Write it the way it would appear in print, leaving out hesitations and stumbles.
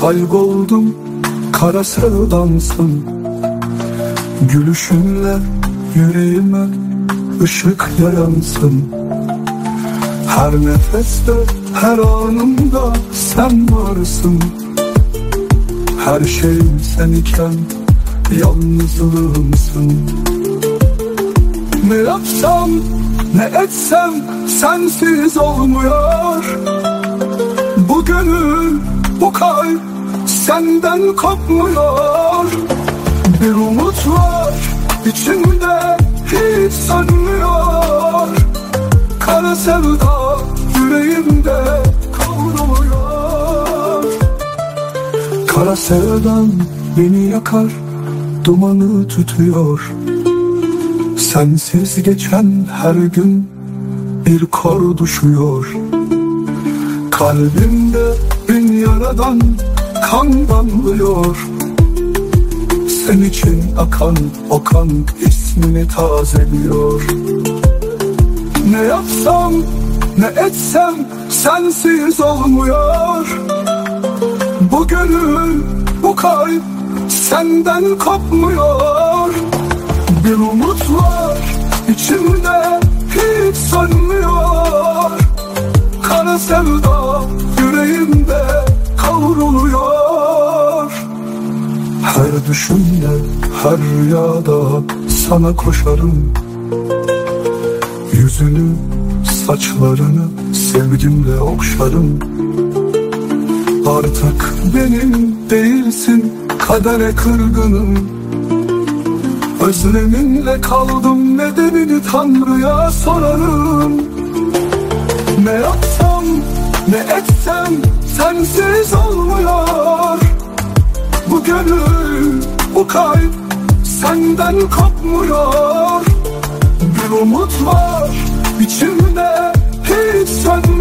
Kayboldum kara sevdansın. Gülüşünle yüreğime ışık yayansın. Her nefeste, her anımda sen varsın. Her şeyim sen iken yalnızlığımsın. Ne yapsam, ne etsem sensiz olmuyor. Bu gönül, bu kalp senden kopmuyor. Bir umut var içimde hiç sönmüyor. Kara sevda yüreğimde kavruluyor. Kara sevdan beni yakar, dumanı tutuyor. Sensiz geçen her gün bir kor düşüyor. Kalbimde bin yaradan kan damlıyor. Sen için akan o kan ismini tazeliyor. Ne yapsam, ne etsem sensiz olmuyor. Bu gönül, bu kalp senden kopmuyor. Bir umut var içimde hiç sönmüyor. Kara sevda yüreğimde kavruluyor. Her düşümde, her rüyada sana koşarım. Yüzünü, saçlarını sevgimle okşarım. Artık benim değilsin, kadere kırgınım. Özleminle kaldım, nedenini Tanrı'ya sorarım. Ne yapsam, ne etsem sensiz olmuyor. Bu gönül, bu kalp senden kopmuyor. Bir umut var içimde hiç sönmüyor.